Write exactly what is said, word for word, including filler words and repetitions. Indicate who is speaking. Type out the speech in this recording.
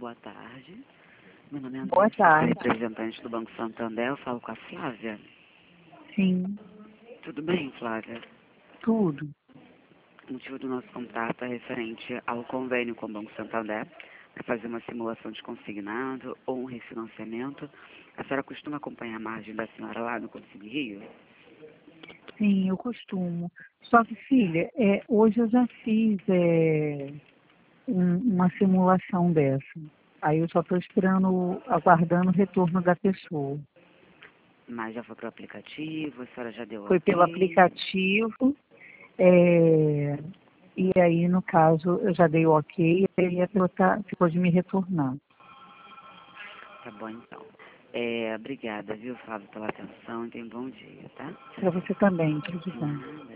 Speaker 1: boa tarde. Meu nome é
Speaker 2: Boa
Speaker 1: Antônio, sou
Speaker 2: tarde.
Speaker 1: representante do Banco Santander. Eu falo com a Flávia.
Speaker 2: Sim,
Speaker 1: Tudo bem, Flávia?
Speaker 2: tudo.
Speaker 1: O motivo do nosso contato é referente ao convênio com o Banco Santander para fazer uma simulação de consignado ou um refinanciamento. A senhora costuma acompanhar a margem da senhora lá no Consigo Rio?
Speaker 2: Sim, eu costumo. Só que, filha, é, hoje eu já fiz é, um- uma simulação dessa. Aí eu só estou esperando, aguardando o retorno da pessoa.
Speaker 1: Mas já foi para o aplicativo, a senhora já deu
Speaker 2: Foi pelo
Speaker 1: ok?
Speaker 2: aplicativo, é, e aí, no caso, eu já dei o ok, e aí a pessoa tá, ficou de me retornar.
Speaker 1: Tá bom, então. É, obrigada, viu, Flávia, pela atenção e tenha um bom dia, tá? Tchau,
Speaker 2: Para você também, tudo de
Speaker 1: tchau.
Speaker 2: bom.
Speaker 1: Nada.